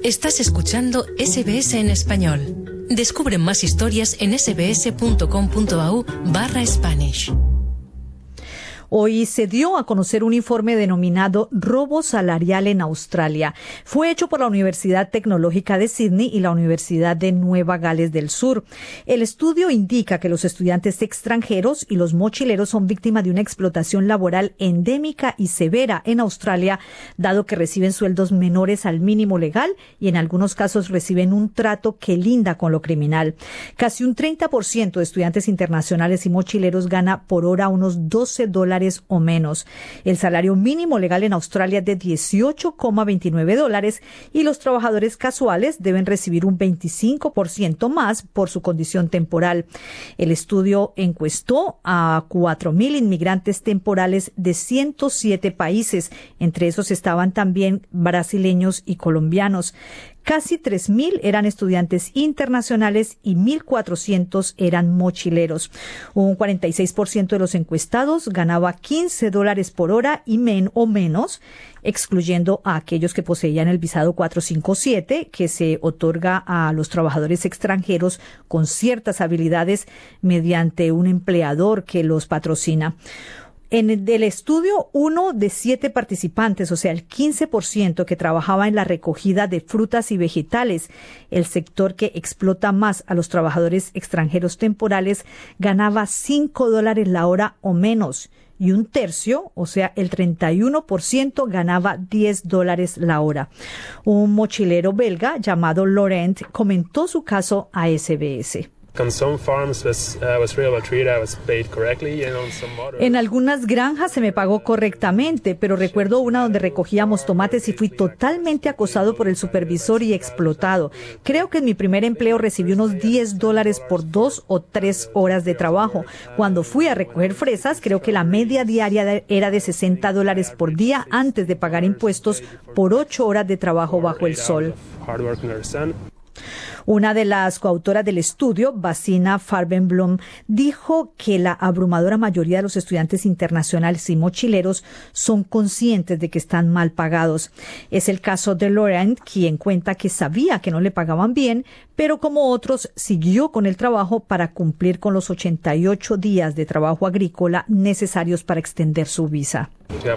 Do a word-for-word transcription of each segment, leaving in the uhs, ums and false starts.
Estás escuchando S B S en español. Descubre más historias en sbs.com.au barra Spanish. Hoy se dio a conocer un informe denominado Robo Salarial en Australia. Fue hecho por la Universidad Tecnológica de Sydney y la Universidad de Nueva Gales del Sur. El estudio indica que los estudiantes extranjeros y los mochileros son víctimas de una explotación laboral endémica y severa en Australia, dado que reciben sueldos menores al mínimo legal y en algunos casos reciben un trato que linda con lo criminal. Casi un treinta por ciento de estudiantes internacionales y mochileros gana por hora unos doce dólares o menos. El salario mínimo legal en Australia es de dieciocho coma veintinueve dólares y los trabajadores casuales deben recibir un veinticinco por ciento más por su condición temporal. El estudio encuestó a cuatro mil inmigrantes temporales de ciento siete países. Entre esos estaban también brasileños y colombianos. Casi tres mil eran estudiantes internacionales y mil cuatrocientos eran mochileros. Un cuarenta y seis por ciento de los encuestados ganaba quince dólares por hora y men o menos, excluyendo a aquellos que poseían el visado cuatrocientos cincuenta y siete, que se otorga a los trabajadores extranjeros con ciertas habilidades mediante un empleador que los patrocina. En el estudio, uno de siete participantes, o sea, el quince por ciento que trabajaba en la recogida de frutas y vegetales, el sector que explota más a los trabajadores extranjeros temporales, ganaba cinco dólares la hora o menos. Y un tercio, o sea, el treinta y uno por ciento ganaba diez dólares la hora. Un mochilero belga llamado Laurent comentó su caso a S B S. En algunas granjas se me pagó correctamente, pero recuerdo una donde recogíamos tomates y fui totalmente acosado por el supervisor y explotado. Creo que en mi primer empleo recibí unos diez dólares por dos o tres horas de trabajo. Cuando fui a recoger fresas, creo que la media diaria era de sesenta dólares por día antes de pagar impuestos por ocho horas de trabajo bajo el sol. Una de las coautoras del estudio, Basina Farbenblom, dijo que la abrumadora mayoría de los estudiantes internacionales y mochileros son conscientes de que están mal pagados. Es el caso de Laurent, quien cuenta que sabía que no le pagaban bien, pero como otros siguió con el trabajo para cumplir con los ochenta y ocho días de trabajo agrícola necesarios para extender su visa.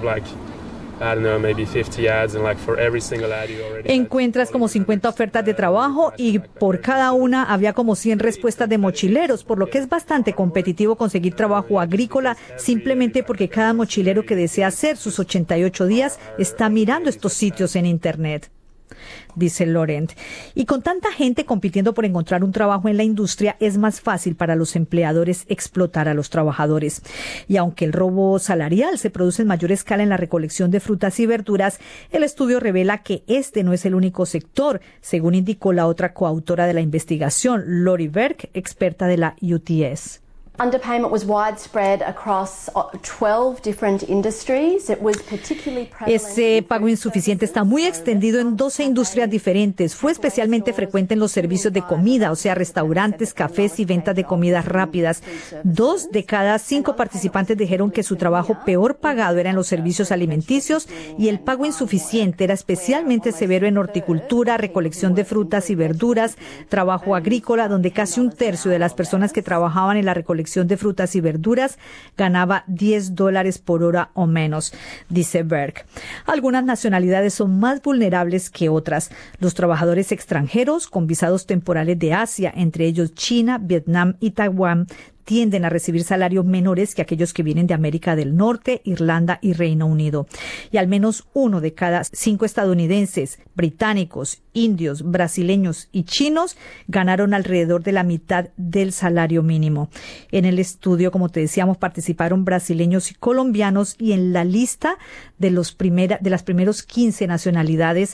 Encuentras como cincuenta ofertas de trabajo y por cada una había como cien respuestas de mochileros, por lo que es bastante competitivo conseguir trabajo agrícola simplemente porque cada mochilero que desea hacer sus ochenta y ocho días está mirando estos sitios en Internet, dice Laurent. Y con tanta gente compitiendo por encontrar un trabajo en la industria, es más fácil para los empleadores explotar a los trabajadores. Y aunque el robo salarial se produce en mayor escala en la recolección de frutas y verduras, el estudio revela que este no es el único sector, según indicó la otra coautora de la investigación, Lori Berg, experta de la U T S. Underpayment was widespread across twelve different industries. It was particularly prevalent. Ese pago insuficiente está muy extendido en doce industrias diferentes. Fue especialmente frecuente en los servicios de comida, o sea, restaurantes, cafés y ventas de comidas rápidas. Dos de cada cinco participantes dijeron que su trabajo peor pagado era en los servicios alimenticios y el pago insuficiente era especialmente severo en horticultura, recolección de frutas y verduras, trabajo agrícola, donde casi un tercio de las personas que trabajaban en la recolección de frutas y verduras ganaba diez dólares por hora o menos, dice Berg. Algunas nacionalidades son más vulnerables que otras. Los trabajadores extranjeros con visados temporales de Asia, entre ellos China, Vietnam y Taiwán, tienden a recibir salarios menores que aquellos que vienen de América del Norte, Irlanda y Reino Unido. Y al menos uno de cada cinco estadounidenses, británicos, indios, brasileños y chinos ganaron alrededor de la mitad del salario mínimo. En el estudio, como te decíamos, participaron brasileños y colombianos y en la lista de, los primera, de las primeros quince nacionalidades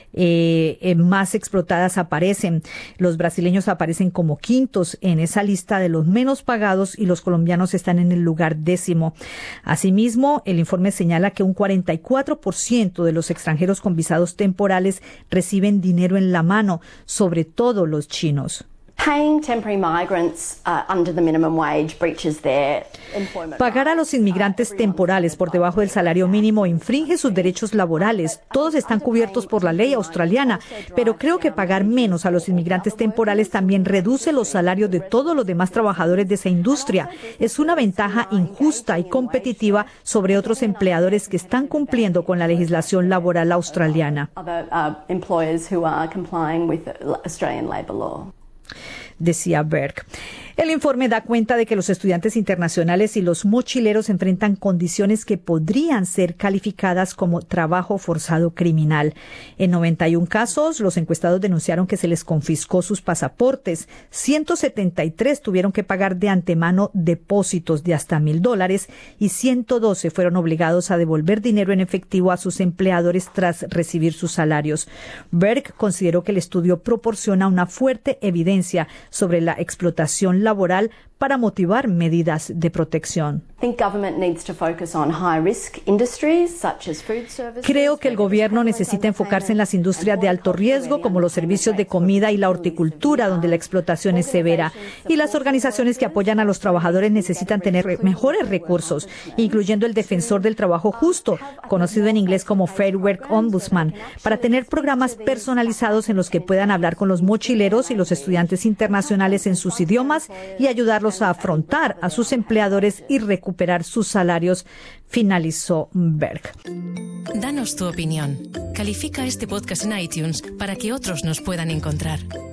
Eh, eh, más explotadas aparecen. Los brasileños aparecen como quintos en esa lista de los menos pagados y los colombianos están en el lugar décimo. Asimismo, el informe señala que un cuarenta y cuatro por ciento de los extranjeros con visados temporales reciben dinero en la mano, sobre todo los chinos. Paying temporary migrants uh, under the minimum wage breaches their employment. Pagar a los inmigrantes temporales por debajo del salario mínimo infringe sus derechos laborales. Todos están cubiertos por la ley australiana, pero creo que pagar menos a los inmigrantes temporales también reduce los salarios de todos los demás trabajadores de esa industria. Es una ventaja injusta y competitiva sobre otros empleadores que están cumpliendo con la legislación laboral australiana. Other uh, employers who are complying with Australian labour law. Decía Berg. El informe da cuenta de que los estudiantes internacionales y los mochileros enfrentan condiciones que podrían ser calificadas como trabajo forzado criminal. En noventa y uno casos, los encuestados denunciaron que se les confiscó sus pasaportes. ciento setenta y tres tuvieron que pagar de antemano depósitos de hasta mil dólares y ciento doce fueron obligados a devolver dinero en efectivo a sus empleadores tras recibir sus salarios. Berg consideró que el estudio proporciona una fuerte evidencia sobre la explotación laboral para motivar medidas de protección. Creo que el gobierno necesita enfocarse en las industrias de alto riesgo, como los servicios de comida y la horticultura, donde la explotación es severa. Y las organizaciones que apoyan a los trabajadores necesitan tener mejores recursos, incluyendo el Defensor del Trabajo Justo, conocido en inglés como Fair Work Ombudsman, para tener programas personalizados en los que puedan hablar con los mochileros y los estudiantes internacionales en sus idiomas y ayudarlos a afrontar a sus empleadores y recuperar sus salarios, finalizó Berg. Danos tu opinión. Califica este podcast en iTunes para que otros nos puedan encontrar.